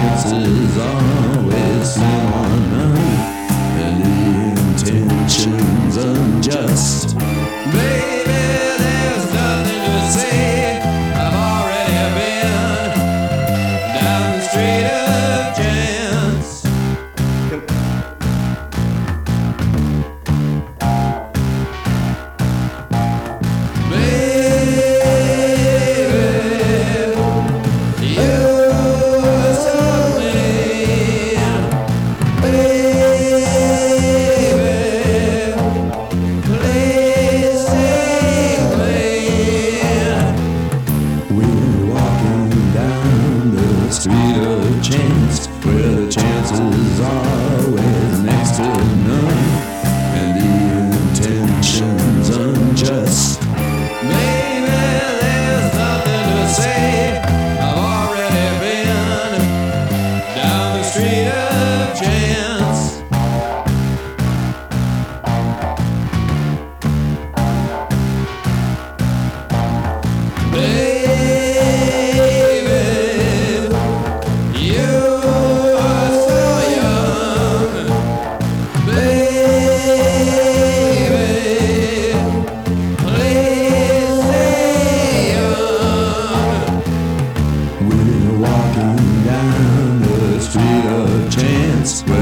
chances always slim or none, and the intentions unjust. Baby, there's nothing to say. I've already been down the street of chance. Street of chance, where the chances are always next to none, and the intentions unjust. Maybe there's nothing to say. I've already been down the street of chance. Walking down the street of chance.